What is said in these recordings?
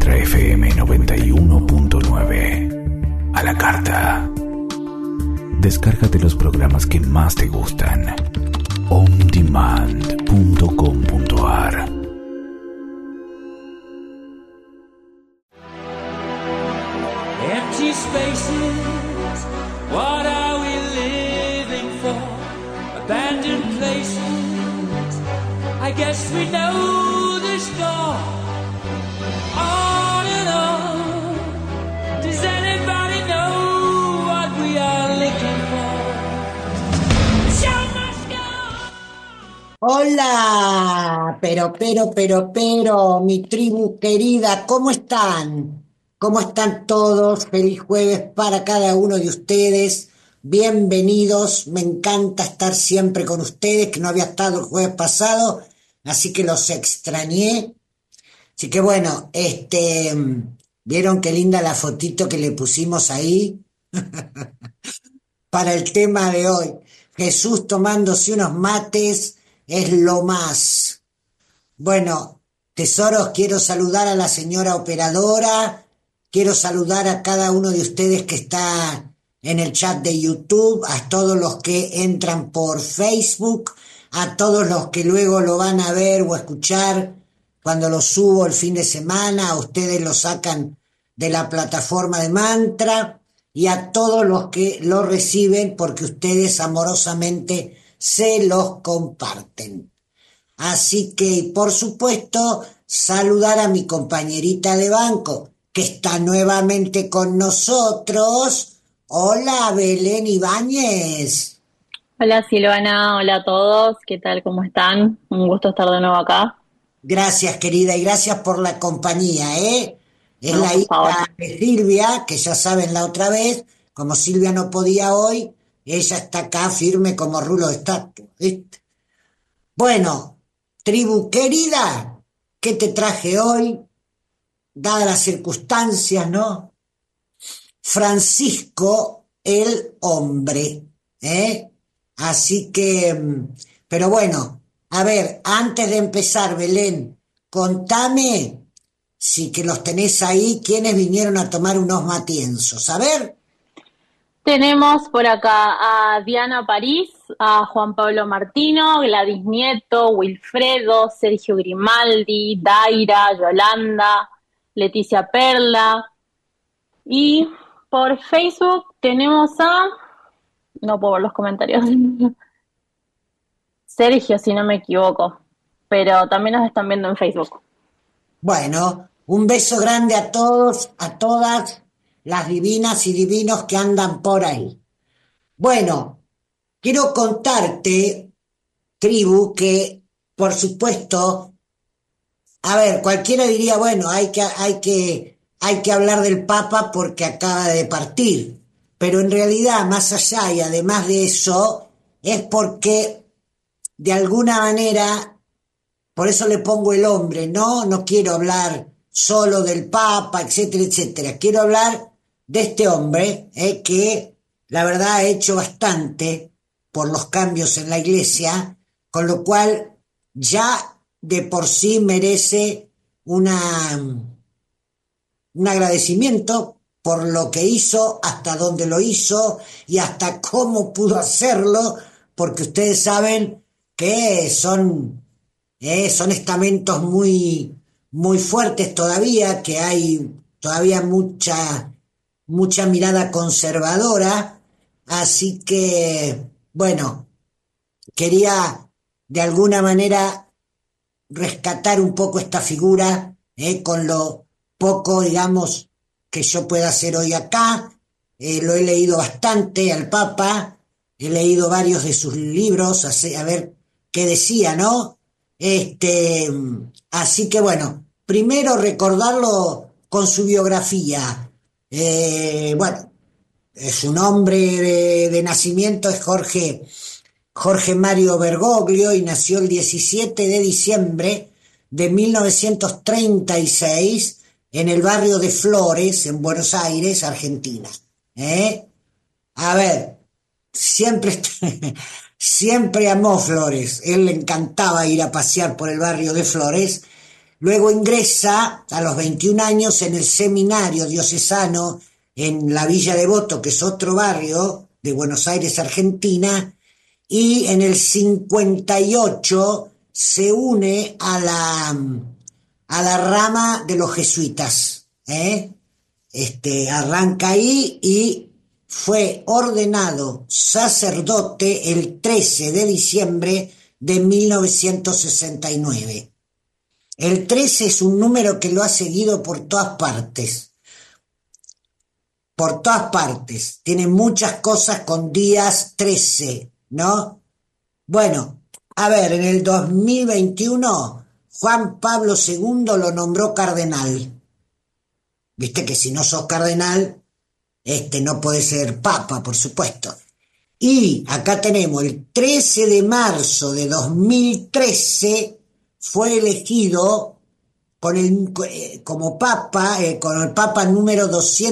Ultra FM 91.9. A la carta. Descárgate los programas que más te gustan. ondemand.com.ar. Empty spaces, what are we living for? Abandoned places, I guess we know the score. On and on, does anybody know what we are looking for? The show must go on. Hola, pero, mi tribu querida, ¿cómo están? ¿Cómo están todos? Feliz jueves para cada uno de ustedes. Bienvenidos, me encanta estar siempre con ustedes, que no había estado el jueves pasado, así que los extrañé. Así que bueno, ¿vieron qué linda la fotito que le pusimos ahí? Para el tema de hoy. Jesús tomándose unos mates es lo más. Bueno, tesoros, quiero saludar a la señora operadora, quiero saludar a cada uno de ustedes que está en el chat de YouTube, a todos los que entran por Facebook, a todos los que luego lo van a ver o escuchar cuando lo subo el fin de semana, a ustedes lo sacan de la plataforma de Mantra, y a todos los que lo reciben porque ustedes amorosamente se los comparten. Así que, por supuesto, saludar a mi compañerita de banco, que está nuevamente con nosotros. Hola, Belén Ibáñez. Hola Silvana, hola a todos, ¿qué tal? ¿Cómo están? Un gusto estar de nuevo acá. Gracias, querida, y gracias por la compañía, ¿eh? Es No, la por favor. hija de Silvia, que ya saben la otra vez, como Silvia no podía hoy, ella está acá firme como rulo de estatua, ¿viste? Bueno, tribu querida, ¿qué te traje hoy? Dadas las circunstancias, ¿no? Francisco el hombre, ¿eh? Así que, pero bueno, a ver, antes de empezar, Belén, contame, si que los tenés ahí, quiénes vinieron a tomar unos matienzos, a ver. Tenemos por acá a Diana París, a Juan Pablo Martino, Gladys Nieto, Wilfredo, Sergio Grimaldi, Daira, Yolanda, Leticia Perla. Y por Facebook tenemos a... No puedo ver los comentarios. Sergio, si no me equivoco. Pero también nos están viendo en Facebook. Bueno, un beso grande a todos, a todas las divinas y divinos que andan por ahí. Bueno, quiero contarte, tribu, que por supuesto, a ver, cualquiera diría, bueno, hay que hablar del Papa porque acaba de partir, pero en realidad, más allá y además de eso, es porque de alguna manera, por eso le pongo el hombre, ¿no? No quiero hablar solo del Papa, etcétera, etcétera. Quiero hablar de este hombre, que la verdad ha hecho bastante por los cambios en la Iglesia, con lo cual ya de por sí merece un agradecimiento por lo que hizo, hasta dónde lo hizo y hasta cómo pudo hacerlo, porque ustedes saben que son estamentos muy, muy fuertes todavía, que hay todavía mucha mirada conservadora, así que, bueno, quería de alguna manera rescatar un poco esta figura, con lo poco, digamos, que yo pueda hacer hoy acá. Lo he leído bastante al Papa, he leído varios de sus libros, a ver qué decía, ¿no? Así que bueno, primero recordarlo con su biografía. Bueno, su nombre de nacimiento es Jorge Mario Bergoglio y nació el 17 de diciembre de 1936 en el barrio de Flores, en Buenos Aires, Argentina. A ver, siempre amó Flores, él le encantaba ir a pasear por el barrio de Flores, Luego ingresa a los 21 años en el seminario diocesano en la Villa Devoto, que es otro barrio de Buenos Aires, Argentina, y en el 58 se une a la rama de los jesuitas, ¿eh? Arranca ahí y fue ordenado sacerdote el 13 de diciembre de 1969. El 13 es un número que lo ha seguido por todas partes. Por todas partes. Tiene muchas cosas con días 13, ¿no? Bueno, a ver, en el 2021 Juan Pablo II lo nombró cardenal. Viste que si no sos cardenal, no podés ser papa, por supuesto. Y acá tenemos el 13 de marzo de 2013 fue elegido como papa, con el papa número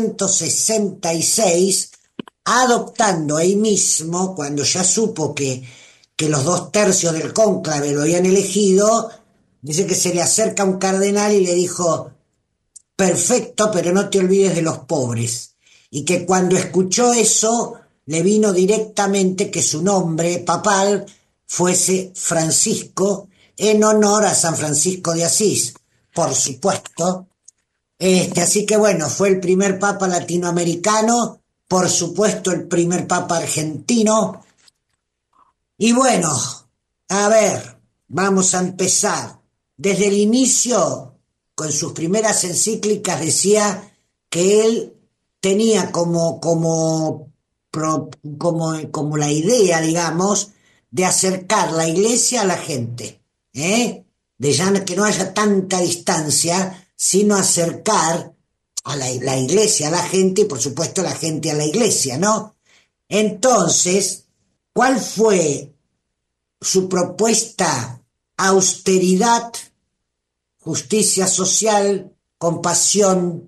266, adoptando ahí mismo, cuando ya supo que los 2/3 del cónclave lo habían elegido, dice que se le acerca un cardenal y le dijo: perfecto, pero no te olvides de los pobres. Y que cuando escuchó eso, le vino directamente que su nombre papal fuese Francisco, en honor a San Francisco de Asís, por supuesto. Así que bueno, fue el primer papa latinoamericano, por supuesto el primer papa argentino. Y bueno, a ver, vamos a empezar. Desde el inicio, con sus primeras encíclicas, decía que él tenía como la idea, digamos, de acercar la iglesia a la gente, de ya que no haya tanta distancia, sino acercar a la iglesia a la gente y por supuesto la gente a la iglesia, ¿no? Entonces, ¿cuál fue su propuesta? Austeridad, justicia social, compasión,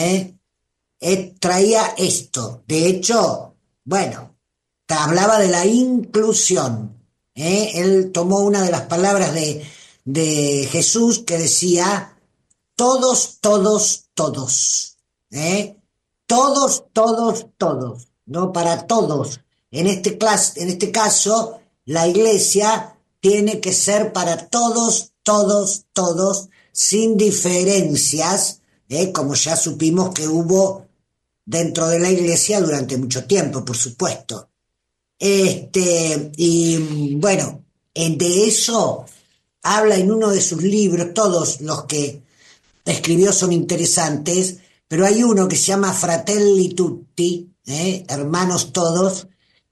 traía esto. De hecho, bueno, hablaba de la inclusión. Él tomó una de las palabras de Jesús que decía: todos, todos, todos. Todos, todos, todos. No para todos. En este caso, la iglesia tiene que ser para todos, todos, todos, sin diferencias, como ya supimos que hubo dentro de la iglesia durante mucho tiempo, por supuesto. Y bueno, de eso habla en uno de sus libros. Todos los que escribió son interesantes, pero hay uno que se llama Fratelli Tutti, hermanos todos,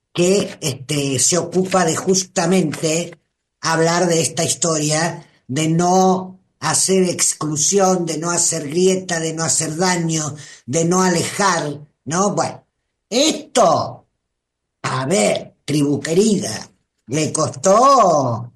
que se ocupa de justamente hablar de esta historia, de no hacer exclusión, de no hacer grieta, de no hacer daño, de no alejar, ¿no? Bueno, esto, a ver, tribu querida, le costó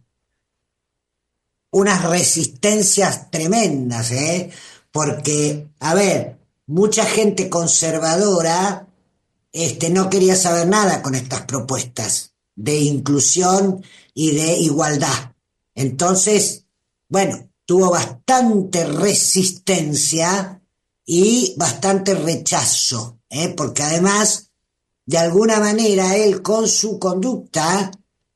unas resistencias tremendas, porque, a ver, mucha gente conservadora no quería saber nada con estas propuestas de inclusión y de igualdad. Entonces, bueno, tuvo bastante resistencia y bastante rechazo, porque además, de alguna manera, él con su conducta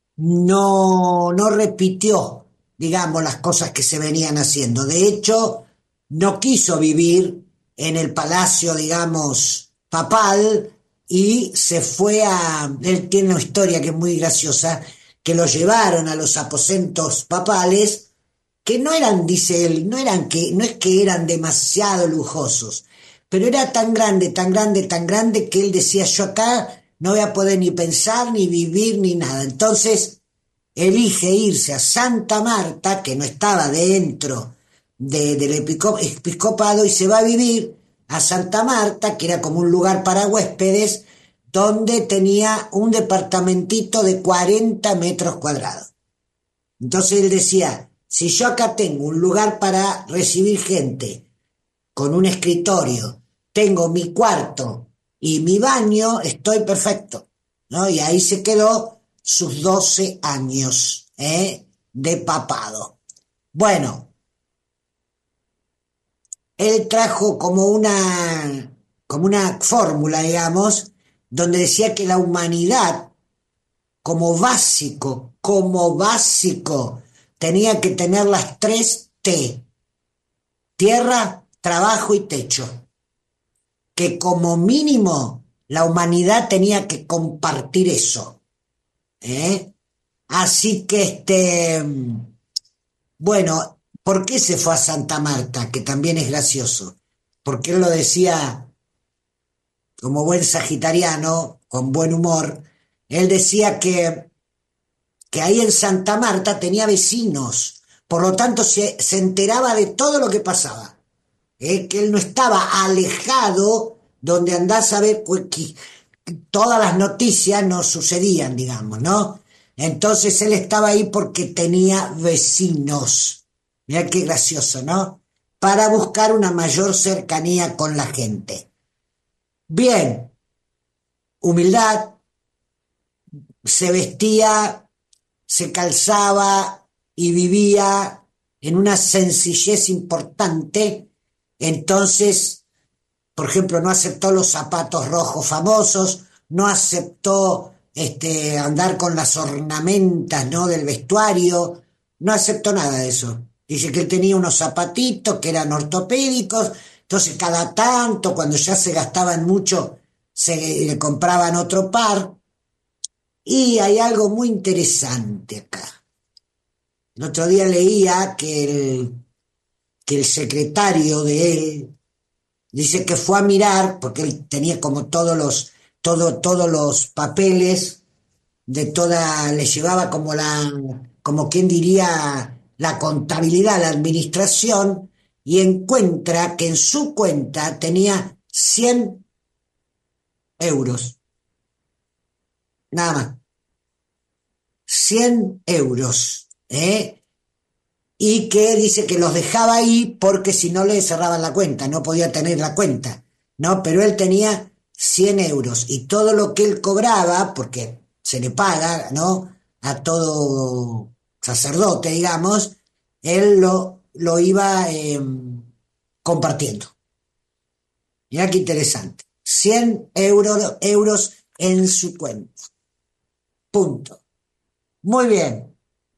no repitió, digamos, las cosas que se venían haciendo. De hecho, no quiso vivir en el palacio, digamos, papal, y se fue él tiene una historia que es muy graciosa, que lo llevaron a los aposentos papales, que no eran, dice él, no es que eran demasiado lujosos, pero era tan grande, tan grande, tan grande, que él decía: yo acá no voy a poder ni pensar, ni vivir, ni nada. Entonces elige irse a Santa Marta, que no estaba dentro del episcopado, y se va a vivir a Santa Marta, que era como un lugar para huéspedes, donde tenía un departamentito de 40 metros cuadrados. Entonces él decía: si yo acá tengo un lugar para recibir gente, con un escritorio, tengo mi cuarto y mi baño, estoy perfecto, ¿no? Y ahí se quedó sus 12 años de papado. Bueno, él trajo como una fórmula, digamos, donde decía que la humanidad, como básico, tenía que tener las 3 T: tierra, trabajo y techo. Que como mínimo la humanidad tenía que compartir eso. Así que, bueno, ¿por qué se fue a Santa Marta? Que también es gracioso. Porque él lo decía como buen sagitariano, con buen humor. Él decía que ahí en Santa Marta tenía vecinos, por lo tanto se enteraba de todo lo que pasaba, que él no estaba alejado donde andás a ver que todas las noticias no sucedían, digamos, ¿no? Entonces él estaba ahí porque tenía vecinos. Mirá qué gracioso, ¿no? Para buscar una mayor cercanía con la gente. Bien, humildad, se vestía, se calzaba y vivía en una sencillez importante. Entonces, por ejemplo, no aceptó los zapatos rojos famosos, no aceptó andar con las ornamentas, ¿no?, del vestuario, no aceptó nada de eso. Dice que él tenía unos zapatitos que eran ortopédicos, entonces cada tanto, cuando ya se gastaban mucho, le compraban otro par. Y hay algo muy interesante acá. El otro día leía que el secretario de él dice que fue a mirar, porque él tenía como todos los papeles de toda, le llevaba como quien diría, la contabilidad, la administración, y encuentra que en su cuenta tenía 100 euros. Nada más. 100 euros. Y que dice que los dejaba ahí porque si no le cerraban la cuenta, no podía tener la cuenta, ¿no? Pero él tenía 100 euros y todo lo que él cobraba, porque se le paga, ¿no?, a todo sacerdote, digamos, él lo iba compartiendo. Mirá qué interesante. 100 euros en su cuenta. Punto. Muy bien.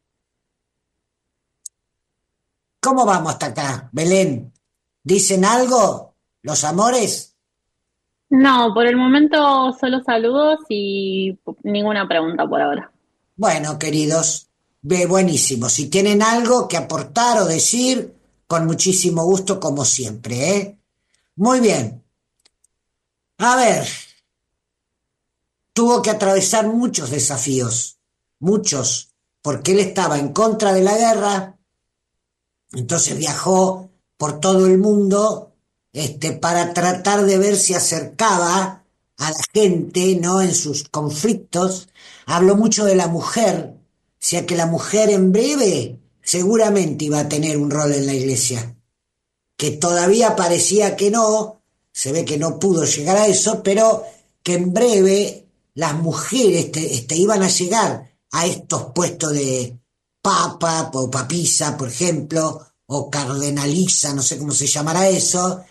¿Cómo vamos hasta acá, Belén? ¿Dicen algo los amores? No, por el momento solo saludos y ninguna pregunta por ahora. Bueno, queridos, buenísimo. Si tienen algo que aportar o decir, con muchísimo gusto, como siempre, ¿eh? Muy bien. A ver, tuvo que atravesar muchos desafíos, muchos, porque él estaba en contra de la guerra. Entonces viajó por todo el mundo para tratar de ver si acercaba a la gente, ¿no?, en sus conflictos. Habló mucho de la mujer, o sea que la mujer en breve seguramente iba a tener un rol en la iglesia, que todavía parecía que no, se ve que no pudo llegar a eso, pero que en breve las mujeres iban a llegar a estos puestos de papa o papisa, por ejemplo, o cardenaliza, no sé cómo se llamará eso,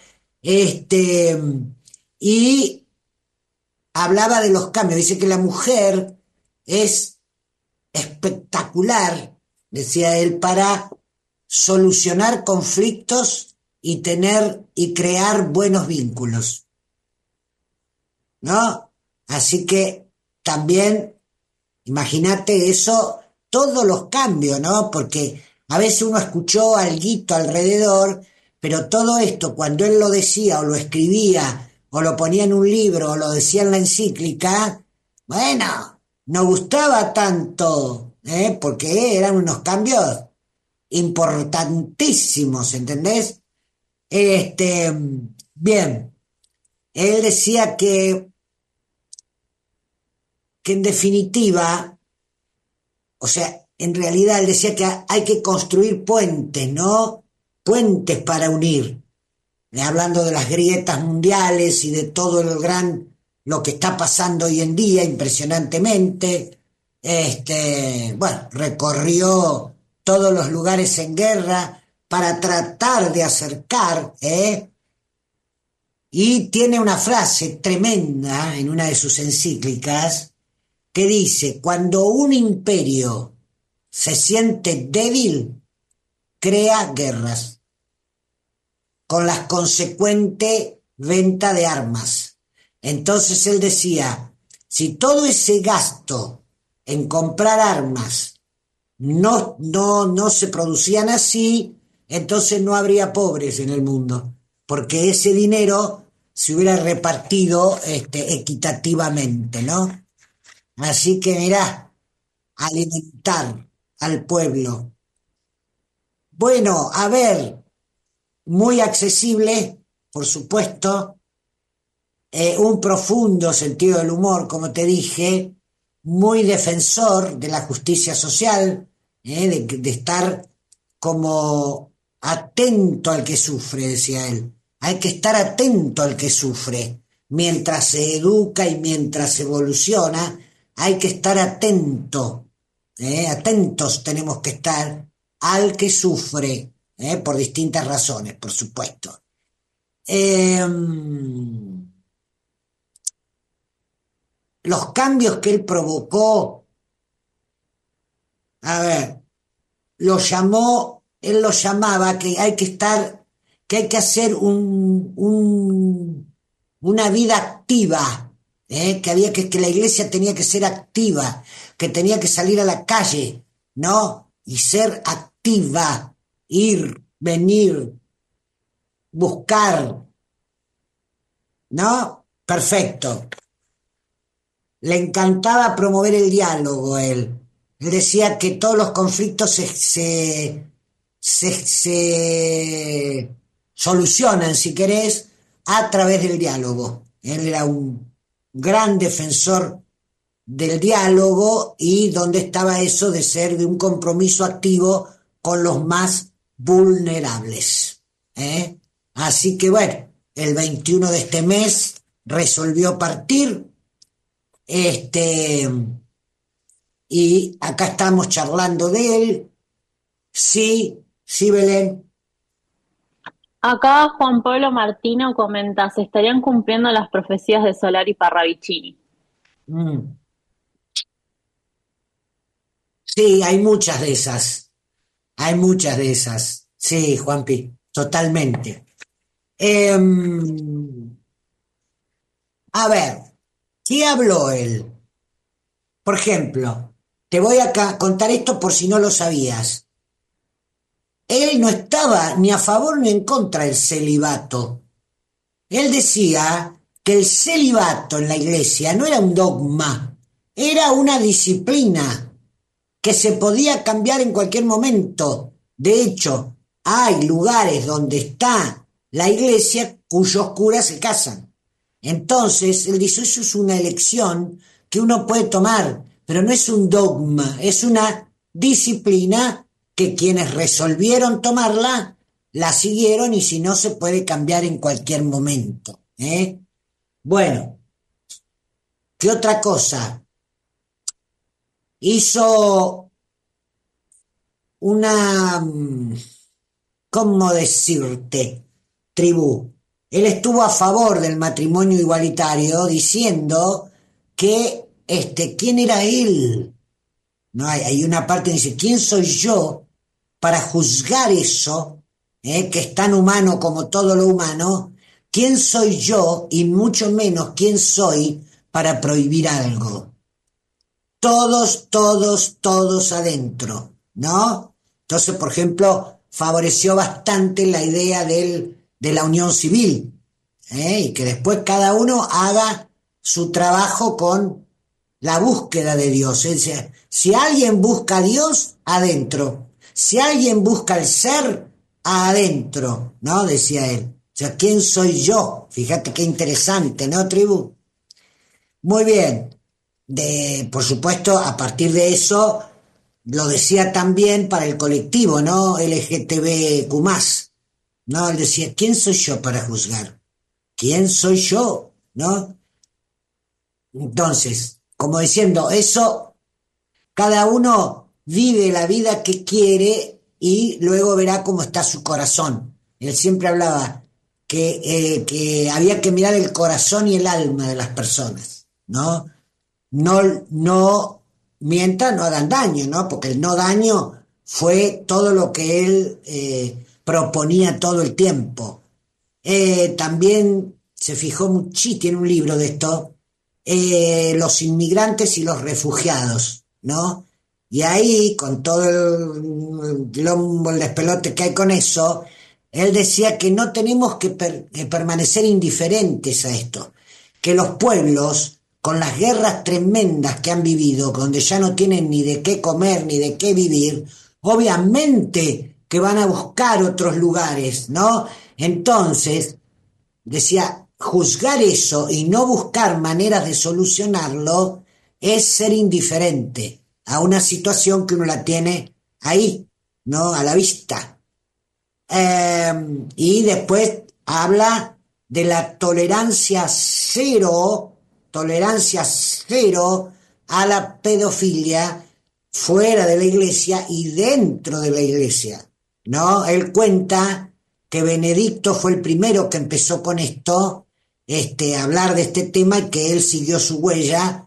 y hablaba de los cambios. Dice que la mujer es espectacular, decía él, para solucionar conflictos y tener y crear buenos vínculos, ¿no? Así que también, imagínate eso, todos los cambios, ¿no? Porque a veces uno escuchó alguito alrededor, pero todo esto, cuando él lo decía o lo escribía o lo ponía en un libro o lo decía en la encíclica, bueno, no gustaba tanto, porque eran unos cambios importantísimos, ¿entendés? Bien, él decía que en definitiva, o sea, en realidad él decía que hay que construir puentes, ¿no? Puentes para unir. Hablando de las grietas mundiales y de todo lo que está pasando hoy en día, impresionantemente. Bueno, recorrió todos los lugares en guerra para tratar de acercar, y tiene una frase tremenda en una de sus encíclicas que dice: cuando un imperio se siente débil, crea guerras, con la consecuente venta de armas. Entonces él decía, si todo ese gasto en comprar armas no se producían así, entonces no habría pobres en el mundo, porque ese dinero se hubiera repartido equitativamente, ¿no? Así que mirá, alimentar al pueblo. Bueno, a ver, muy accesible, por supuesto, un profundo sentido del humor, como te dije, muy defensor de la justicia social, de estar como atento al que sufre, decía él. Hay que estar atento al que sufre. Mientras se educa y mientras se evoluciona, hay que estar atento. Atentos tenemos que estar al que sufre, por distintas razones, por supuesto. Los cambios que él provocó, a ver, él lo llamaba que hay que estar, que hay que hacer una vida activa, que la iglesia tenía que ser activa, que tenía que salir a la calle, ¿no? Y ser activa, ir, venir, buscar, ¿no? Perfecto. Le encantaba promover el diálogo a él. Él decía que todos los conflictos se solucionan, si querés, a través del diálogo. Él era un gran defensor del diálogo y donde estaba eso de ser de un compromiso activo con los más vulnerables. Así que bueno, el 21 de este mes resolvió partir. Y acá estamos charlando de él. Sí, Belén. Acá Juan Pablo Martino comenta, se estarían cumpliendo las profecías de Solari Parravicini. Sí, hay muchas de esas. Hay muchas de esas. Sí, Juanpi, totalmente. A ver, ¿qué habló él? Por ejemplo, te voy a contar esto por si no lo sabías. Él no estaba ni a favor ni en contra del celibato. Él decía que el celibato en la iglesia no era un dogma, era una disciplina que se podía cambiar en cualquier momento. De hecho, hay lugares donde está la iglesia cuyos curas se casan. Entonces, él dice, eso es una elección que uno puede tomar, pero no es un dogma, es una disciplina que quienes resolvieron tomarla, la siguieron y si no se puede cambiar en cualquier momento. Bueno, ¿qué otra cosa? Hizo una, ¿cómo decirte? Tribú. Él estuvo a favor del matrimonio igualitario diciendo que, ¿quién era él? No, hay una parte que dice, ¿quién soy yo para juzgar eso, que es tan humano como todo lo humano? ¿Quién soy yo y mucho menos quién soy para prohibir algo? Todos adentro, ¿no? Entonces, por ejemplo, favoreció bastante la idea de la unión civil, y que después cada uno haga su trabajo con la búsqueda de Dios. O sea, si alguien busca a Dios, adentro. Si alguien busca el ser, adentro, ¿no? Decía él. O sea, ¿quién soy yo? Fíjate qué interesante, ¿no, tribu? Muy bien. Por supuesto, a partir de eso, lo decía también para el colectivo, ¿no? LGTBQ+. No, él decía, ¿quién soy yo para juzgar? ¿Quién soy yo? ¿No? Entonces, como diciendo, eso, cada uno vive la vida que quiere y luego verá cómo está su corazón. Él siempre hablaba que había que mirar el corazón y el alma de las personas, ¿no? No, no mientan, no hagan daño, ¿no? Porque el no daño fue todo lo que él proponía todo el tiempo. También se fijó mucho, tiene un libro de esto, los inmigrantes y los refugiados, ¿no? Y ahí, con todo el despelote que hay con eso, él decía que no tenemos que permanecer indiferentes a esto, que los pueblos, con las guerras tremendas que han vivido, donde ya no tienen ni de qué comer ni de qué vivir, obviamente que van a buscar otros lugares, ¿no? Entonces, decía, juzgar eso y no buscar maneras de solucionarlo es ser indiferente a una situación que uno la tiene ahí, ¿no? A la vista. Y después habla de la tolerancia cero a la pedofilia fuera de la iglesia y dentro de la iglesia, ¿no? Él cuenta que Benedicto fue el primero que empezó con esto, a hablar de este tema, y que él siguió su huella,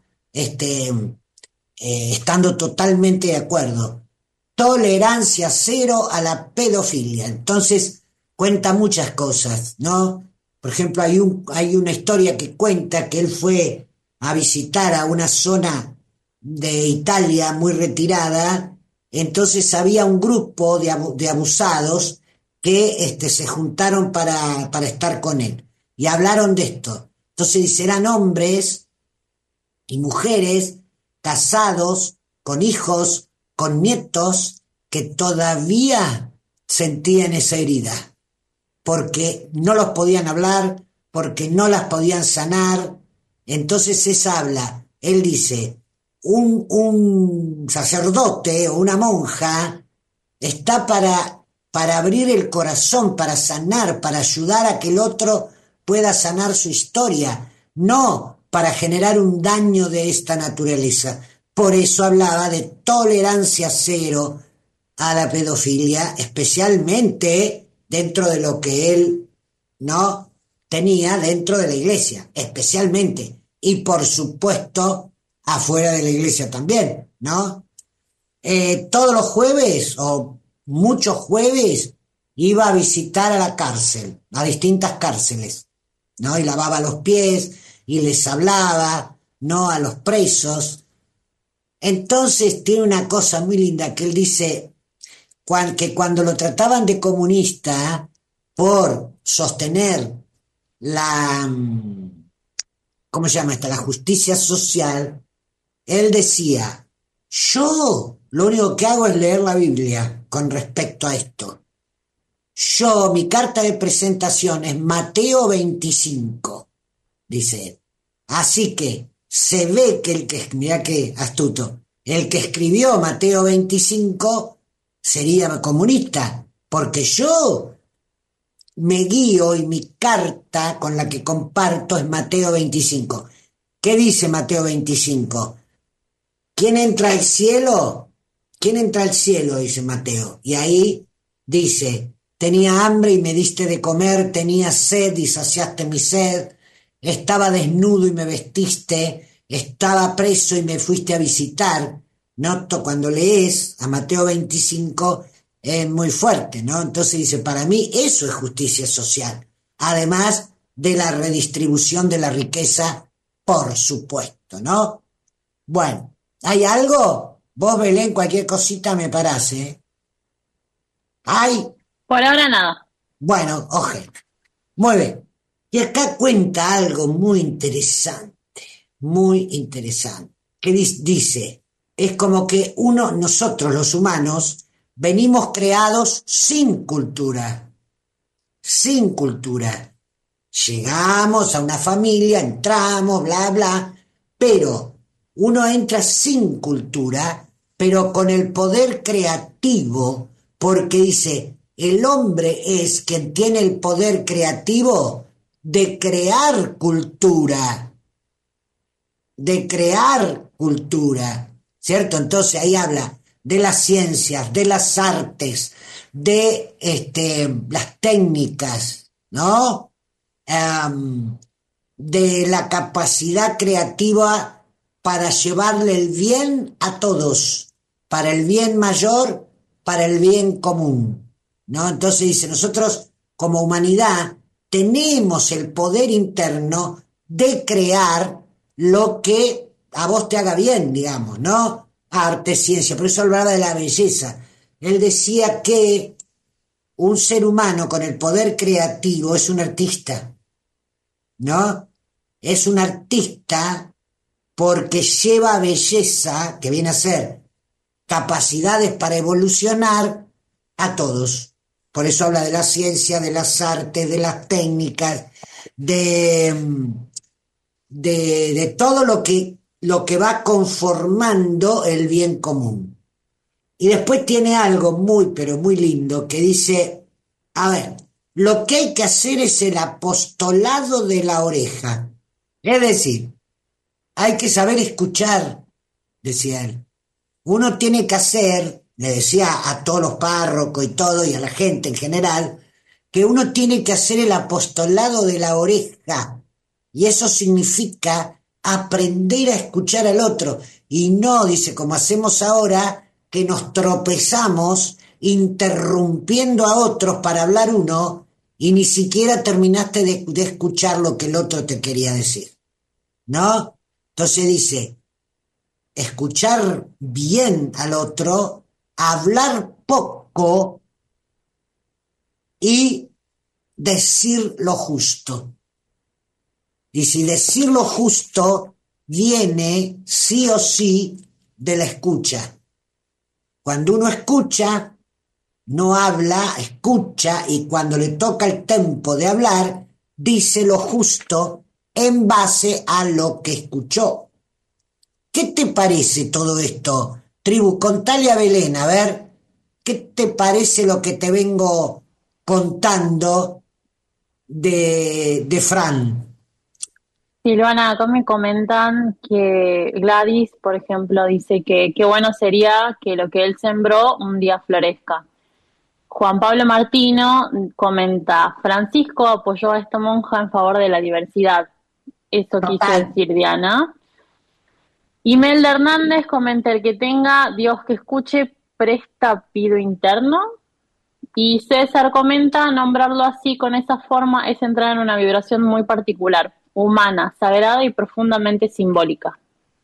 estando totalmente de acuerdo. Tolerancia cero a la pedofilia. Entonces cuenta muchas cosas, ¿no? Por ejemplo, hay una historia que cuenta que él fue a visitar a una zona de Italia muy retirada, entonces había un grupo de abusados que se juntaron para estar con él y hablaron de esto. Entonces dice, eran hombres y mujeres casados, con hijos, con nietos, que todavía sentían esa herida, porque no los podían hablar, porque no las podían sanar. Entonces él dice, un sacerdote o una monja está para abrir el corazón, para sanar, para ayudar a que el otro pueda sanar su historia, no para generar un daño de esta naturaleza. Por eso hablaba de tolerancia cero a la pedofilia, especialmente dentro de lo que él no tenía dentro de la iglesia, especialmente, y por supuesto afuera de la iglesia también, ¿no? Todos los jueves o muchos jueves iba a visitar a la cárcel, a distintas cárceles, ¿no? Y lavaba los pies y les hablaba, ¿no? A los presos. Entonces tiene una cosa muy linda que él dice, que cuando lo trataban de comunista por sostener ¿cómo se llama esta? La justicia social, él decía, yo lo único que hago es leer la Biblia con respecto a esto. Mi carta de presentación es Mateo 25, dice él. Así que se ve que mirá qué astuto, el que escribió Mateo 25 sería comunista, porque yo me guío y mi carta con la que comparto es Mateo 25. ¿Qué dice Mateo 25? ¿Quién entra al cielo? ¿Quién entra al cielo? Dice Mateo. Y ahí dice, tenía hambre y me diste de comer, tenía sed y saciaste mi sed, estaba desnudo y me vestiste, estaba preso y me fuiste a visitar. Noto cuando lees a Mateo 25 es muy fuerte, ¿no? Entonces dice, para mí eso es justicia social, además de la redistribución de la riqueza, por supuesto, ¿no? Bueno, ¿hay algo? Vos, Belén, cualquier cosita me parás, ¿eh? ¿Hay? Por ahora nada. Bueno, oje. Muy bien. Y acá cuenta algo muy interesante, que dice, es como que nosotros los humanos, venimos creados sin cultura. Llegamos a una familia, entramos, bla, bla, pero uno entra sin cultura, pero con el poder creativo, porque dice, el hombre es quien tiene el poder creativo de crear cultura, ¿cierto? Entonces ahí habla de las ciencias, de las artes, de las técnicas, ¿no? De la capacidad creativa para llevarle el bien a todos, para el bien mayor, para el bien común, ¿no? Entonces dice, nosotros como humanidad tenemos el poder interno de crear lo que a vos te haga bien, digamos, ¿no? Arte, ciencia, por eso hablaba de la belleza. Él decía que un ser humano con el poder creativo es un artista, ¿no? Es un artista porque lleva belleza, que viene a ser capacidades para evolucionar a todos. Por eso habla de la ciencia, de las artes, de las técnicas, de todo lo que va conformando el bien común. Y después tiene algo muy, pero muy lindo que dice, a ver, lo que hay que hacer es el apostolado de la oreja. Es decir, hay que saber escuchar, decía él. Uno tiene que hacer, le decía a todos los párrocos y todo, y a la gente en general, que uno tiene que hacer el apostolado de la oreja. Y eso significa aprender a escuchar al otro. Y no, dice, como hacemos ahora, que nos tropezamos interrumpiendo a otros para hablar uno y ni siquiera terminaste de escuchar lo que el otro te quería decir, ¿no? Entonces dice, escuchar bien al otro, hablar poco y decir lo justo. Y si decir lo justo viene sí o sí de la escucha. Cuando uno escucha, no habla, escucha, y cuando le toca el tempo de hablar, dice lo justo en base a lo que escuchó. ¿Qué te parece todo esto, tribu? Contale a Belén, a ver, ¿qué te parece lo que te vengo contando de Fran? Silvana, acá me comentan que Gladys, por ejemplo, dice que qué bueno sería que lo que él sembró un día florezca. Juan Pablo Martino comenta, Francisco apoyó a esta monja en favor de la diversidad. Eso quiso decir Diana. Imelda Hernández comenta, el que tenga Dios que escuche, presta pido interno. Y César comenta, nombrarlo así con esa forma es entrar en una vibración muy particular, humana, sagrada y profundamente simbólica.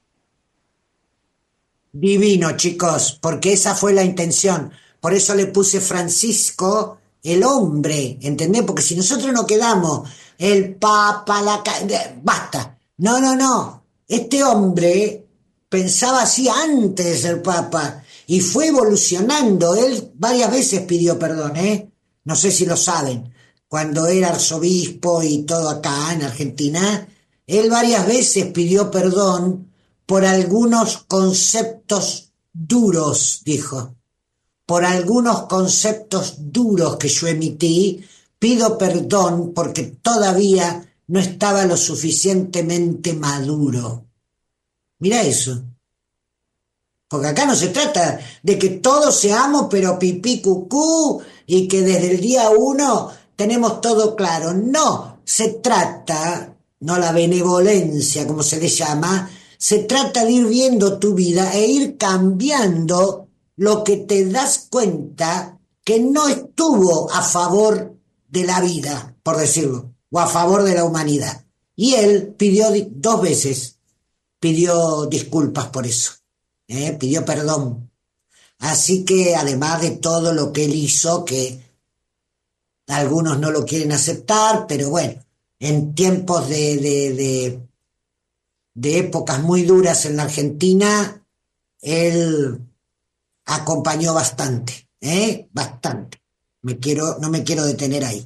Divino, chicos, porque esa fue la intención. Por eso le puse Francisco, el hombre, ¿entendés? Porque si nosotros no quedamos el papa, basta. No, no, no. Este hombre pensaba así antes de ser papa y fue evolucionando. Él varias veces pidió perdón, ¿eh? No sé si lo saben. Cuando era arzobispo y todo acá en Argentina, él varias veces pidió perdón por algunos conceptos duros, dijo. Por algunos conceptos duros que yo emití, pido perdón porque todavía no estaba lo suficientemente maduro. Mira eso. Porque acá no se trata de que todos seamos pero pipí cucú y que desde el día 1 tenemos todo claro. No, se trata, no la benevolencia como se le llama, se trata de ir viendo tu vida e ir cambiando lo que te das cuenta que no estuvo a favor de la vida, por decirlo, o a favor de la humanidad. Y él pidió 2 veces, pidió disculpas por eso, pidió perdón. Así que además de todo lo que él hizo, que algunos no lo quieren aceptar, pero bueno, en tiempos de épocas muy duras en la Argentina, él acompañó bastante, bastante. No me quiero detener ahí.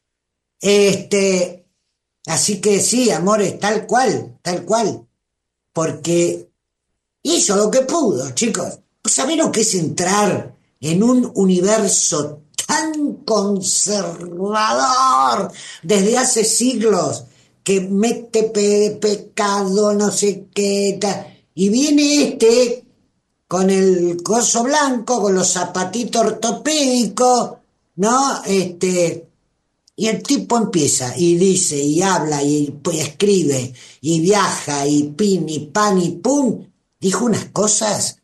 Así que sí, amores, tal cual, porque hizo lo que pudo, chicos. ¿Saben lo que es entrar en un universo tan conservador desde hace siglos que mete pecado, no sé qué, y viene con el coso blanco, con los zapatitos ortopédicos, ¿no? Y el tipo empieza y dice y habla y pues, escribe y viaja y pin y pan y pum. Dijo unas cosas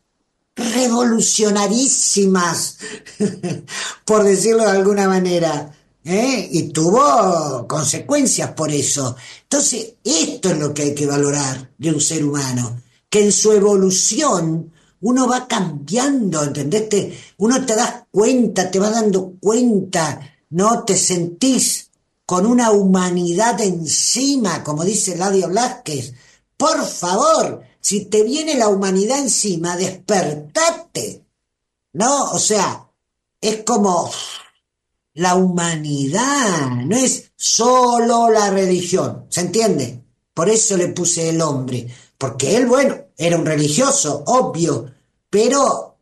revolucionarísimas, por decirlo de alguna manera, ¿eh? Y tuvo consecuencias por eso. Entonces, esto es lo que hay que valorar de un ser humano, que en su evolución uno va cambiando, ¿entendés? Uno te das cuenta, te va dando cuenta, ¿no? Te sentís con una humanidad encima, como dice Ladia Blasquez. Por favor, si te viene la humanidad encima, despertate, ¿no? O sea, es como la humanidad, no es solo la religión, ¿se entiende? Por eso le puse el hombre, porque él, bueno, era un religioso, obvio, pero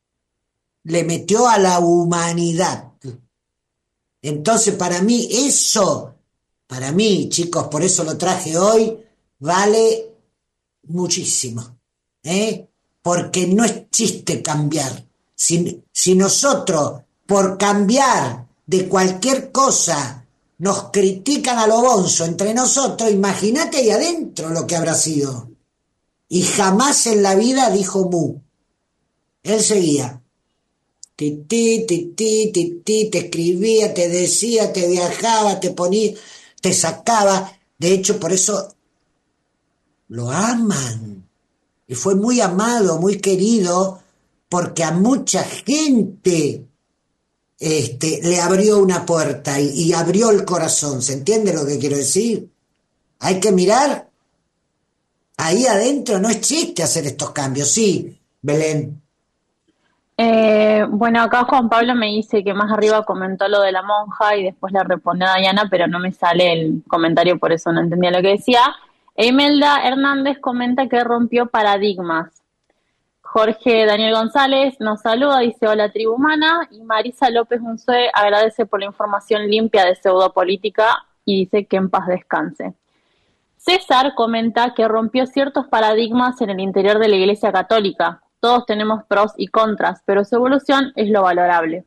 le metió a la humanidad. Entonces, para mí, eso, para mí, chicos, por eso lo traje hoy, vale muchísimo, ¿eh? Porque no es chiste cambiar. Si nosotros, por cambiar de cualquier cosa, nos critican a lo bonzo entre nosotros, imagínate ahí adentro lo que habrá sido. Y jamás en la vida dijo mu. Él seguía. Tití, tití, tití, te escribía, te decía, te viajaba, te ponía, te sacaba. De hecho, por eso lo aman. Y fue muy amado, muy querido, porque a mucha gente le abrió una puerta y abrió el corazón. ¿Se entiende lo que quiero decir? Hay que mirar ahí adentro, no es chiste hacer estos cambios. Sí, Belén. Bueno, acá Juan Pablo me dice que más arriba comentó lo de la monja y después le respondió a Diana, pero no me sale el comentario, por eso no entendía lo que decía. E Imelda Hernández comenta que rompió paradigmas. Jorge Daniel González nos saluda, dice hola tribu humana, y Marisa López Unzué agradece por la información limpia de pseudopolítica y dice que en paz descanse. César comenta que rompió ciertos paradigmas en el interior de la Iglesia Católica. Todos tenemos pros y contras, pero su evolución es lo valorable.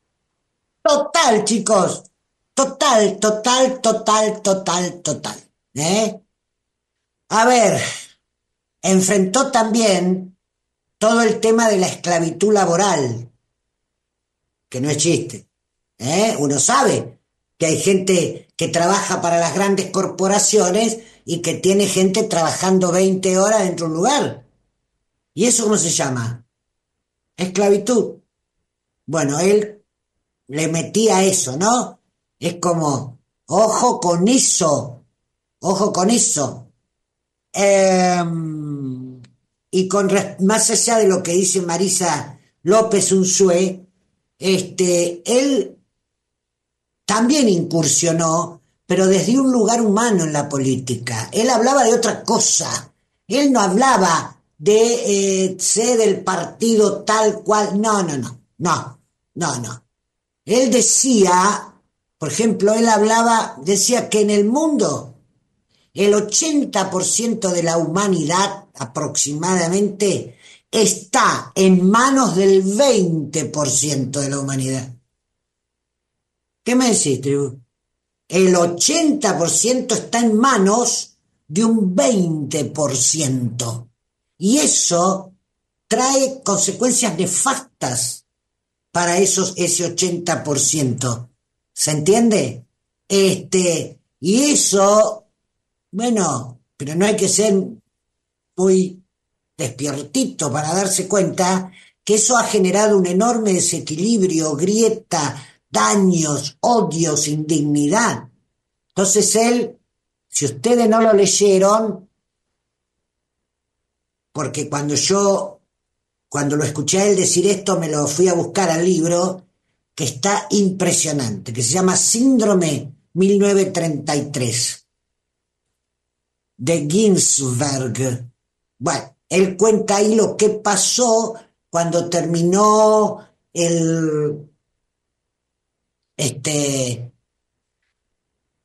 Total, chicos. Total, total, total, total, total. ¿Eh? A ver, enfrentó también todo el tema de la esclavitud laboral, que no es chiste. ¿Eh? Uno sabe que hay gente que trabaja para las grandes corporaciones y que tiene gente trabajando 20 horas dentro de un lugar. ¿Y eso cómo se llama? Esclavitud. Bueno, él le metía eso, ¿no? Es como, ojo con eso, ojo con eso. Y más allá de lo que dice Marisa López Unzué, él también incursionó, pero desde un lugar humano en la política. Él hablaba de otra cosa. Él no hablaba de ser del partido tal cual. No, no, no, no, no, no. Él decía, por ejemplo, decía que en el mundo el 80% de la humanidad aproximadamente está en manos del 20% de la humanidad. ¿Qué me decís, tribu? El 80% está en manos de un 20%. Y eso trae consecuencias nefastas para ese 80%. ¿Se entiende? Y eso, bueno, pero no hay que ser muy despiertito para darse cuenta que eso ha generado un enorme desequilibrio, grieta, daños, odios, indignidad. Entonces él, si ustedes no lo leyeron, porque cuando lo escuché a él decir esto, me lo fui a buscar al libro, que está impresionante, que se llama Síndrome 1933, de Ginsberg. Bueno, él cuenta ahí lo que pasó cuando terminó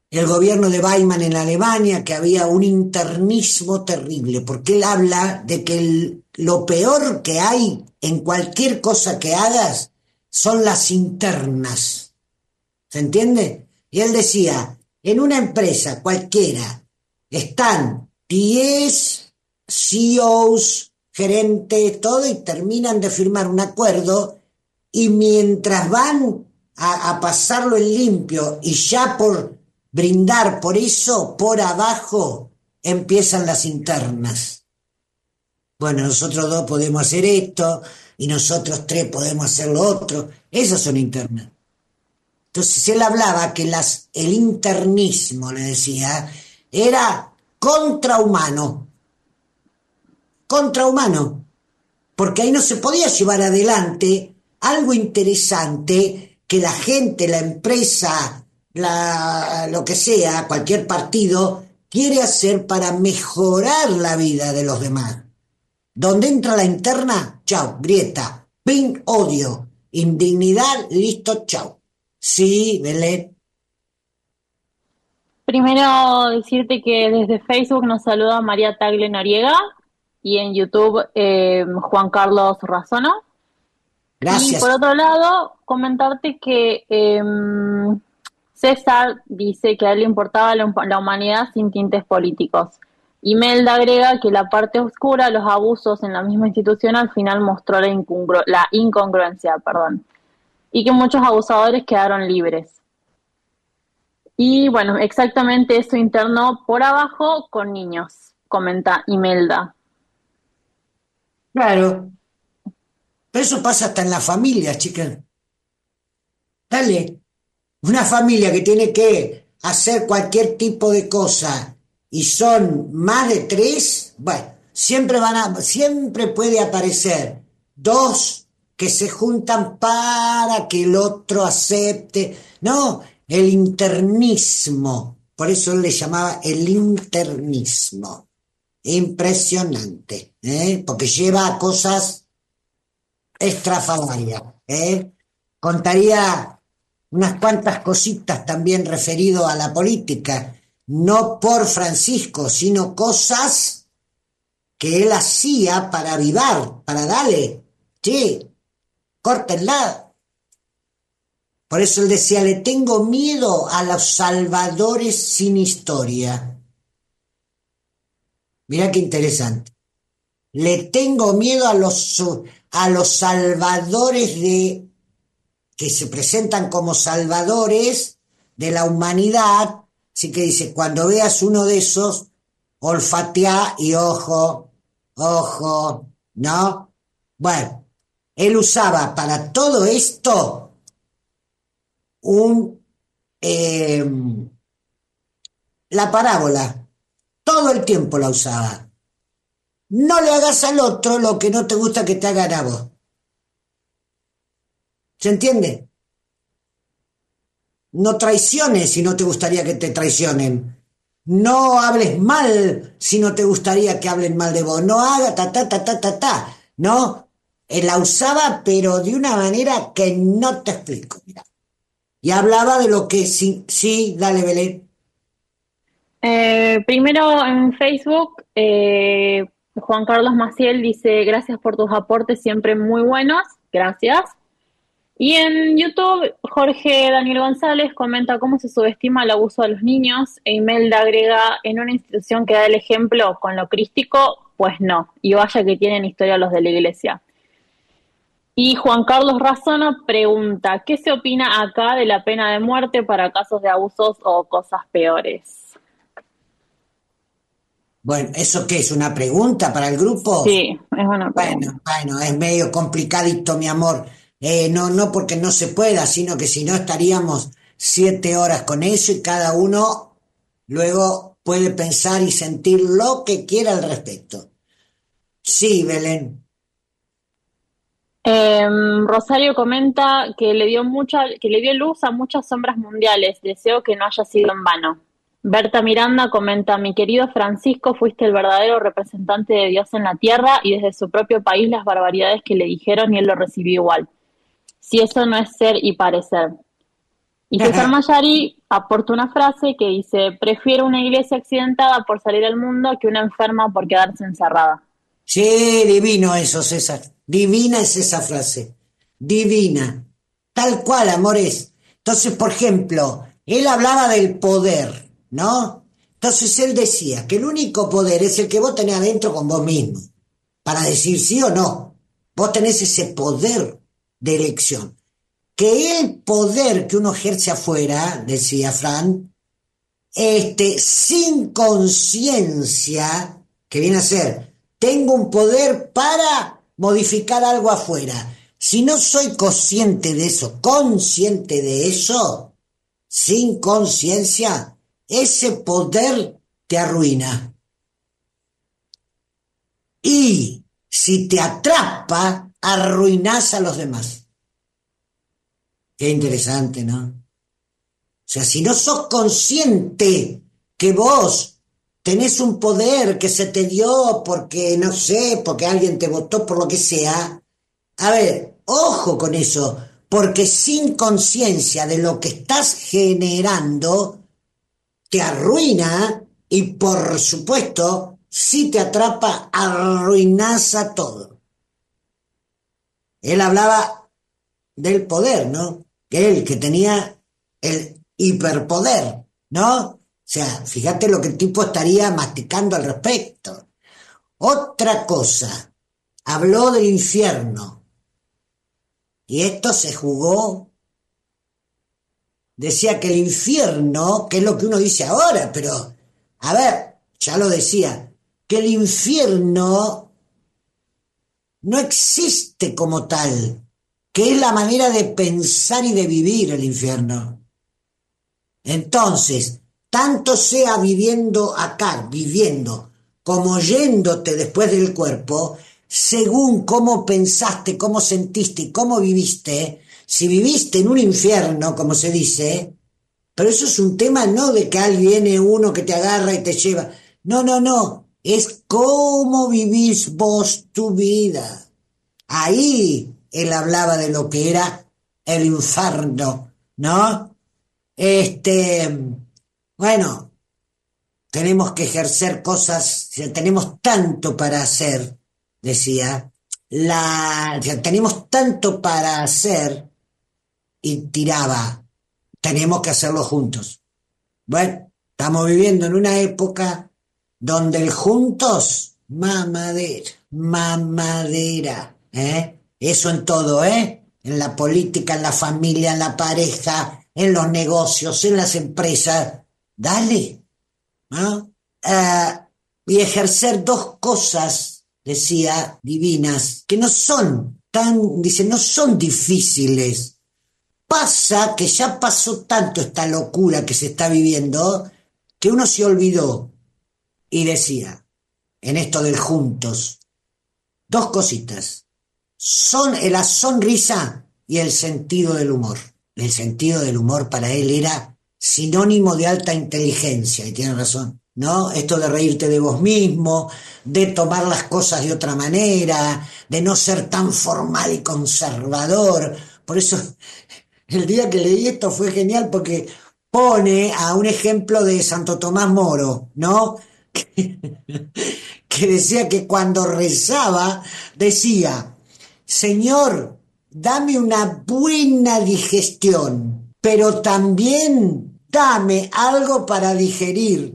el gobierno de Weimar en Alemania, que había un internismo terrible, porque él habla de que lo peor que hay en cualquier cosa que hagas son las internas. ¿Se entiende? Y él decía, en una empresa cualquiera están 10 CEOs, gerentes, todo, y terminan de firmar un acuerdo, y mientras van a pasarlo en limpio y ya por brindar por eso, por abajo empiezan las internas. Bueno, nosotros dos podemos hacer esto y nosotros tres podemos hacer lo otro. Esas son internas. Entonces él hablaba que el internismo, le decía, era contrahumano. Contrahumano. Porque ahí no se podía llevar adelante algo interesante que la gente, la empresa, lo que sea, cualquier partido, quiere hacer para mejorar la vida de los demás. Donde entra la interna, chau, grieta, pin, odio, indignidad, listo, chau. Sí, Belén. Primero decirte que desde Facebook nos saluda María Tagle Noriega y en YouTube Juan Carlos Razono. Gracias. Y por otro lado, comentarte que César dice que a él le importaba la humanidad sin tintes políticos. Imelda agrega que la parte oscura, los abusos en la misma institución, al final mostró la incongruencia, y que muchos abusadores quedaron libres. Y bueno, exactamente eso internó por abajo con niños, comenta Imelda. Claro. Pero eso pasa hasta en la familia, chicas. Dale. Una familia que tiene que hacer cualquier tipo de cosa y son más de 3, bueno, siempre puede aparecer 2 que se juntan para que el otro acepte. No, el internismo. Por eso él le llamaba el internismo. Impresionante, porque lleva a cosas estrafalarias. Contaría unas cuantas cositas también referido a la política, no por Francisco, sino cosas que él hacía para avivar, para darle, che, córtenla. Por eso él decía, le tengo miedo a los salvadores sin historia. Mirá qué interesante. Le tengo miedo a los salvadores que se presentan como salvadores de la humanidad. Así que dice, cuando veas uno de esos, olfatea y ojo, ¿no? Bueno, él usaba para todo esto la parábola. Todo el tiempo la usaba. No le hagas al otro lo que no te gusta que te hagan a vos. ¿Se entiende? No traiciones si no te gustaría que te traicionen. No hables mal si no te gustaría que hablen mal de vos. No haga ¿no? Él la usaba, pero de una manera que no te explico. Mira. Y hablaba de lo que sí, dale, Belén. Primero en Facebook, Juan Carlos Maciel dice, gracias por tus aportes, siempre muy buenos, gracias. Y en YouTube, Jorge Daniel González comenta cómo se subestima el abuso de los niños, e Imelda agrega, en una institución que da el ejemplo con lo crístico, pues no, y vaya que tienen historia los de la iglesia. Y Juan Carlos Razono pregunta, ¿qué se opina acá de la pena de muerte para casos de abusos o cosas peores? Bueno, ¿eso qué es? ¿Una pregunta para el grupo? Sí, es una pregunta. Bueno, es medio complicadito, mi amor. No porque no se pueda, sino que si no estaríamos 7 horas con eso y cada uno luego puede pensar y sentir lo que quiera al respecto. Sí, Belén. Rosario comenta que le dio luz a muchas sombras mundiales. Deseo que no haya sido en vano. Berta Miranda comenta, mi querido Francisco, fuiste el verdadero representante de Dios en la tierra y desde su propio país las barbaridades que le dijeron y él lo recibió igual. Si eso no es ser y parecer. Y César Mayari aporta una frase que dice: prefiero una iglesia accidentada por salir al mundo que una enferma por quedarse encerrada. Sí, divino eso, César. Divina es esa frase. Divina. Tal cual, amores. Entonces, por ejemplo, él hablaba del poder, ¿no? Entonces él decía que el único poder es el que vos tenés adentro con vos mismo, para decir sí o no. Vos tenés ese poder de elección. Que el poder que uno ejerce afuera, decía Fran, sin conciencia, que viene a ser, tengo un poder para modificar algo afuera. Si no soy consciente de eso, sin conciencia, ese poder te arruina. Y si te atrapa, arruinás a los demás. Qué interesante, ¿no? O sea, si no sos consciente que vos tenés un poder que se te dio porque, no sé, porque alguien te votó por lo que sea, a ver, ojo con eso, porque sin conciencia de lo que estás generando, te arruina y, por supuesto, si te atrapa, arruinás a todo. Él hablaba del poder, ¿no? Él que tenía el hiperpoder, ¿no? O sea, fíjate lo que el tipo estaría masticando al respecto. Otra cosa, habló del infierno. Y esto se jugó. Decía que el infierno, que es lo que uno dice ahora, pero, a ver, ya lo decía, que el infierno no existe como tal, que es la manera de pensar y de vivir el infierno. Entonces, tanto sea viviendo acá, viviendo, como yéndote después del cuerpo, según cómo pensaste, cómo sentiste y cómo viviste, si viviste en un infierno, como se dice, pero eso es un tema no de que viene uno que te agarra y te lleva, no, es cómo vivís vos tu vida. Ahí él hablaba de lo que era el infierno, ¿no? Bueno, tenemos que ejercer cosas, tenemos tanto para hacer, decía, tenemos tanto para hacer, y tiraba, tenemos que hacerlo juntos. Bueno, estamos viviendo en una época donde el juntos, mamadera, eso en todo, en la política, en la familia, en la pareja, en los negocios, en las empresas, dale, ¿no? Y ejercer dos cosas, decía, divinas, que no son no son difíciles. Pasa que ya pasó tanto esta locura que se está viviendo, que uno se olvidó y decía, en esto del juntos, dos cositas, son la sonrisa y el sentido del humor. El sentido del humor para él era sinónimo de alta inteligencia, y tiene razón, ¿no? Esto de reírte de vos mismo, de tomar las cosas de otra manera, de no ser tan formal y conservador. Por eso, el día que leí esto fue genial porque pone a un ejemplo de Santo Tomás Moro, ¿no? Que decía que cuando rezaba, decía, Señor, dame una buena digestión, pero también dame algo para digerir.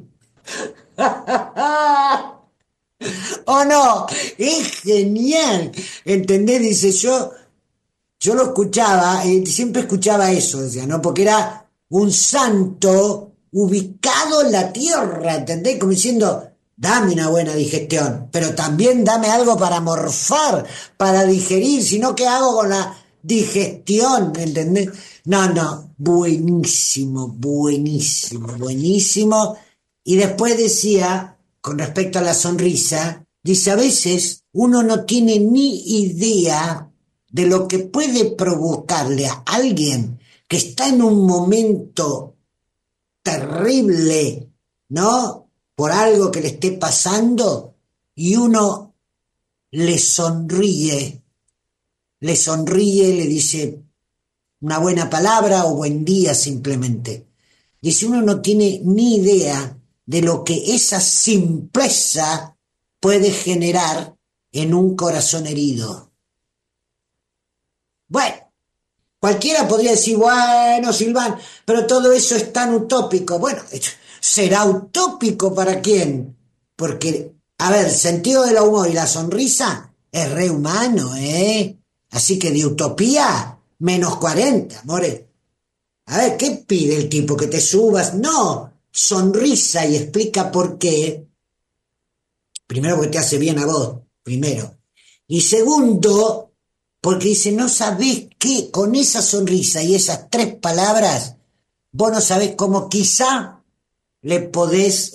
¿O no? Es genial. ¿Entendés? Dice, yo lo escuchaba, siempre escuchaba eso, decía, ¿no? Porque era un santo ubicado en la tierra, ¿entendés? Como diciendo, dame una buena digestión, pero también dame algo para morfar, para digerir, si no, ¿qué hago con la digestión? ¿Entendés? No, buenísimo, buenísimo. Y después decía, con respecto a la sonrisa, dice, a veces uno no tiene ni idea de lo que puede provocarle a alguien que está en un momento terrible, ¿no? Por algo que le esté pasando, y uno le sonríe, le dice, una buena palabra o buen día simplemente. Dice, uno no tiene ni idea de lo que esa simpleza puede generar en un corazón herido. Bueno, cualquiera podría decir, bueno, Silván, pero todo eso es tan utópico. Bueno, ¿será utópico para quién? Porque, a ver, el sentido del humor y la sonrisa es re humano, ¿eh? Así que de utopía, menos 40, more. A ver, ¿qué pide el tipo? ¿Que te subas? No, sonrisa y explica por qué. Primero, porque te hace bien a vos, primero. Y segundo, porque dice, no sabés qué, con esa sonrisa y esas 3 palabras, vos no sabés cómo quizá le podés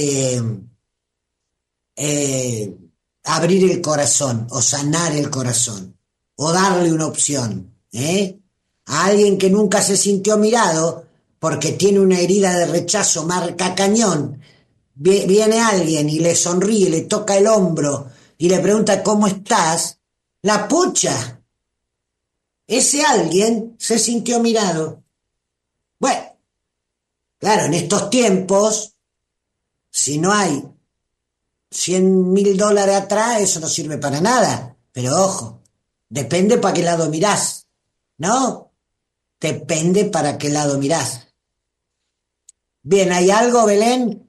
eh, abrir el corazón o sanar el corazón o darle una opción, ¿eh? A alguien que nunca se sintió mirado porque tiene una herida de rechazo marca cañón, viene alguien y le sonríe, le toca el hombro y le pregunta ¿cómo estás? La pucha, ese alguien se sintió mirado. Bueno, claro, en estos tiempos, si no hay $100.000 atrás, eso no sirve para nada. Pero ojo, depende para qué lado mirás, ¿no? Depende para qué lado mirás. Bien, ¿hay algo, Belén?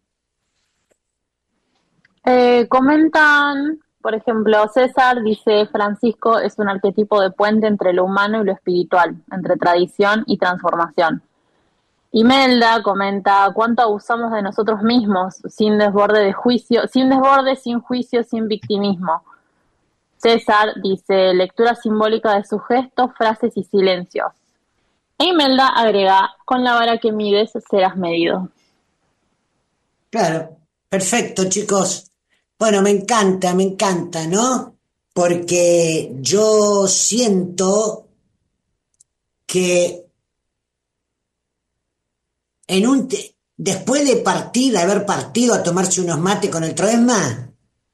Comentan, por ejemplo, César dice, Francisco es un arquetipo de puente entre lo humano y lo espiritual, entre tradición y transformación. Imelda comenta cuánto abusamos de nosotros mismos, sin desborde de juicio, sin desborde, sin juicio, sin victimismo. César dice lectura simbólica de sus gestos, frases y silencios. E Imelda agrega, con la vara que mides serás medido. Claro, perfecto, chicos. Bueno, me encanta, ¿no? Porque yo siento que después de partir, de haber partido a tomarse unos mates con el Troesma,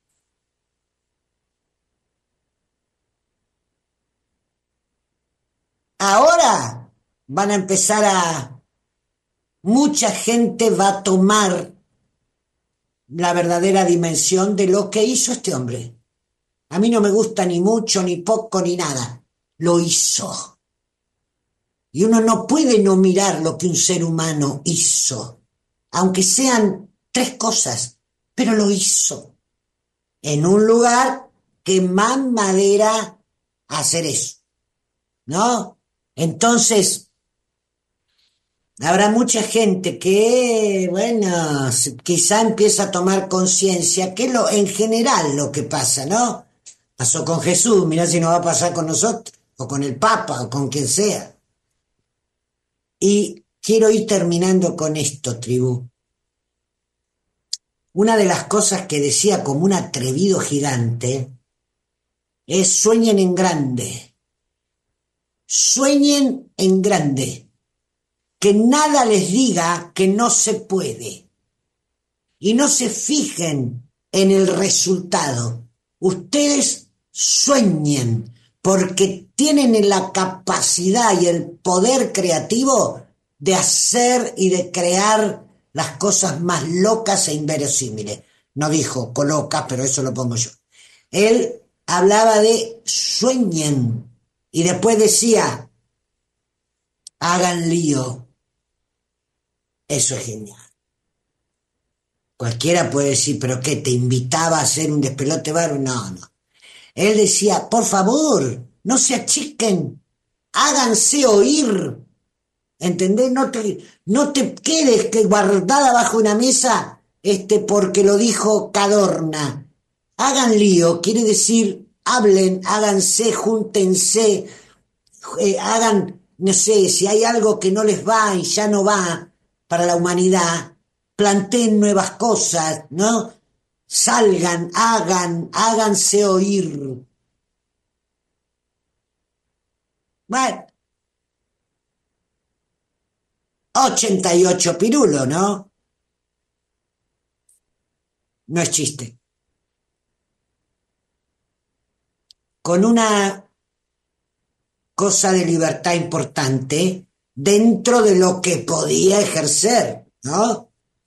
ahora van a empezar mucha gente va a tomar la verdadera dimensión de lo que hizo este hombre. A mí no me gusta ni mucho, ni poco, ni nada. Lo hizo. Y uno no puede no mirar lo que un ser humano hizo, aunque sean 3 cosas, pero lo hizo. En un lugar que más madera hacer eso, ¿no? Entonces, habrá mucha gente que, bueno, quizá empieza a tomar conciencia, que es en general lo que pasa, ¿no? Pasó con Jesús, mirá si no va a pasar con nosotros, o con el Papa, o con quien sea. Y quiero ir terminando con esto, tribu. Una de las cosas que decía como un atrevido gigante es sueñen en grande. Sueñen en grande. Que nada les diga que no se puede. Y no se fijen en el resultado. Ustedes sueñen porque tienen la capacidad y el poder creativo de hacer y de crear las cosas más locas e inverosímiles. No dijo colocas, pero eso lo pongo yo. Él hablaba de sueñen y después decía hagan lío. Eso es genial. Cualquiera puede decir, pero ¿qué? ¿Te invitaba a hacer un despelote bárbaro? No, no. Él decía, por favor, no se achiquen, háganse oír. ¿Entendés? No te quedes que guardada bajo una mesa porque lo dijo Cadorna. Hagan lío, quiere decir, hablen, háganse, júntense, hagan, no sé, si hay algo que no les va y ya no va para la humanidad, planteen nuevas cosas, ¿no? Salgan, háganse oír. Bueno, 88 pirulo, ¿no? No es chiste. Con una cosa de libertad importante dentro de lo que podía ejercer, ¿no?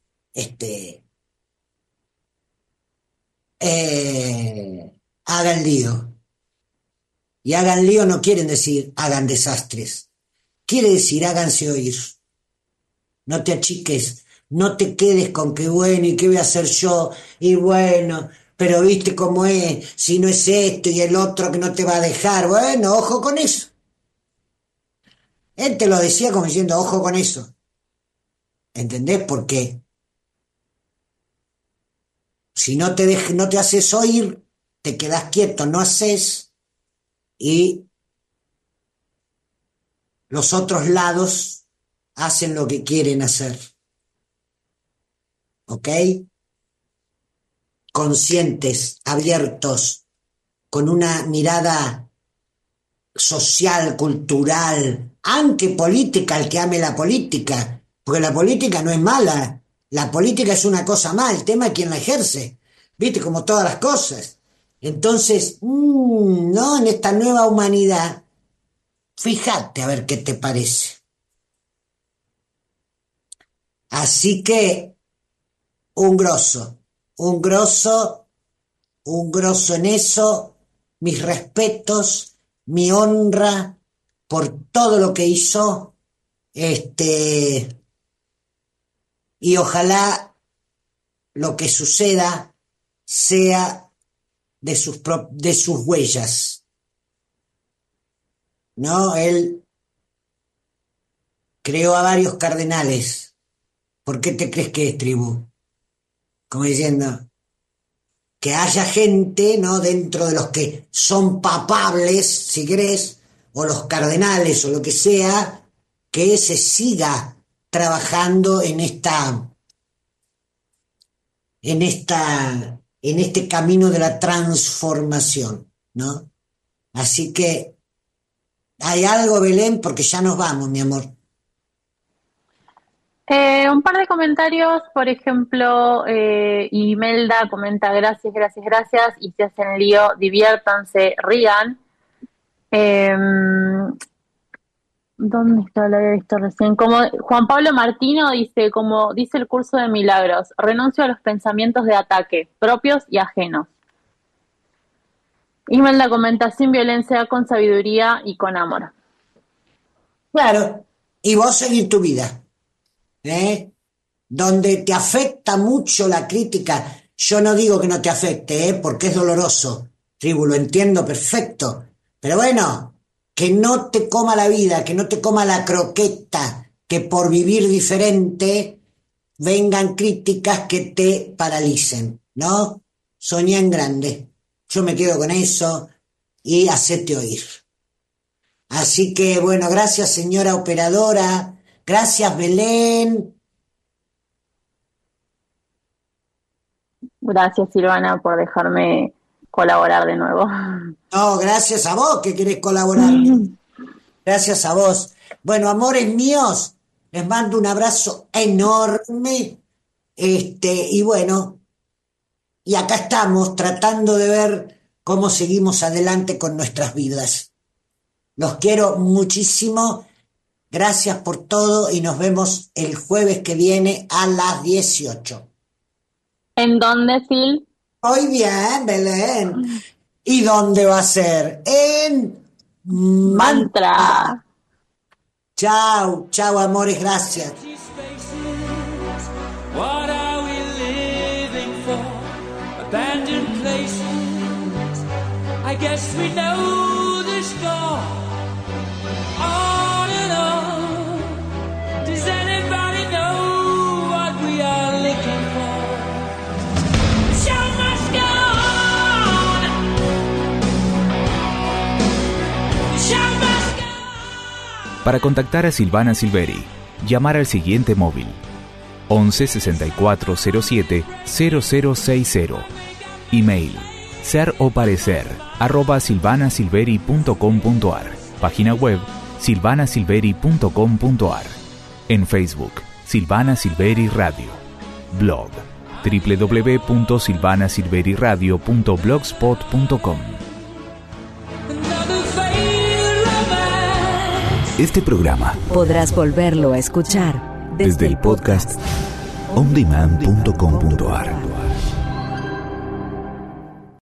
Hagan lío. Y hagan lío no quieren decir hagan desastres. Quiere decir háganse oír. No te achiques, no te quedes con que bueno, ¿y qué voy a hacer yo? Y bueno, pero viste cómo es, si no es esto y el otro que no te va a dejar. Bueno, ojo con eso. Él te lo decía como diciendo, ojo con eso. ¿Entendés? Porque si no te haces oír, te quedás quieto, no haces, y los otros lados hacen lo que quieren hacer. ¿Ok? Conscientes, abiertos, con una mirada social, cultural, aunque política, el que ame la política, porque la política no es mala, la política es una cosa más, el tema es quién la ejerce, viste, como todas las cosas. Entonces, no, en esta nueva humanidad, fíjate a ver qué te parece. Así que, un grosso en eso, mis respetos, mi honra por todo lo que hizo, y ojalá lo que suceda sea de sus huellas, ¿no? Él creó a varios cardenales. ¿Por qué te crees que es, tribu? Como diciendo, que haya gente, ¿no?, dentro de los que son papables, si querés, o los cardenales o lo que sea, que se siga trabajando en este camino de la transformación, ¿no? Así que, ¿hay algo, Belén? Porque ya nos vamos, mi amor. Un par de comentarios, por ejemplo, Imelda comenta gracias, y si hacen lío, diviértanse, rían. ¿Dónde está? Lo había visto recién. Como Juan Pablo Martino dice, como dice el curso de milagros, renuncio a los pensamientos de ataque, propios y ajenos. Imelda comenta, sin violencia, con sabiduría y con amor. Claro, y vos seguir tu vida. Donde te afecta mucho la crítica, yo no digo que no te afecte, porque es doloroso, tribu, lo entiendo perfecto, pero bueno, que no te coma la vida, que no te coma la croqueta, que por vivir diferente vengan críticas que te paralicen, ¿no? Soñá en grande, yo me quedo con eso y hacete oír. Así que bueno, gracias señora operadora. Gracias, Belén. Gracias, Silvana, por dejarme colaborar de nuevo. No, gracias a vos que querés colaborar. Gracias a vos. Bueno, amores míos, les mando un abrazo enorme. Y bueno, y acá estamos tratando de ver cómo seguimos adelante con nuestras vidas. Los quiero muchísimo. Gracias por todo y nos vemos el jueves que viene a las 18. ¿En dónde, Sil? Muy bien, Belén. ¿Y dónde va a ser? En Mantra. Chao, chao, amores, gracias. What are we living for? Abandoned places. I guess we know the score. On and on. Does anybody know what we are looking for? The show must go on. The show must go on. Para contactar a Silvana Silveri, llamar al siguiente móvil: 11 64 07 0060. Email: seroparecer@silvanasilveri.com.ar. Página web: silvanasilveri.com.ar. En Facebook: Silvana Silveri Radio. Blog: www.silvanasilveriradio.blogspot.com. Another failed romance. Este programa podrás volverlo a escuchar desde el podcast ondemand.com.ar.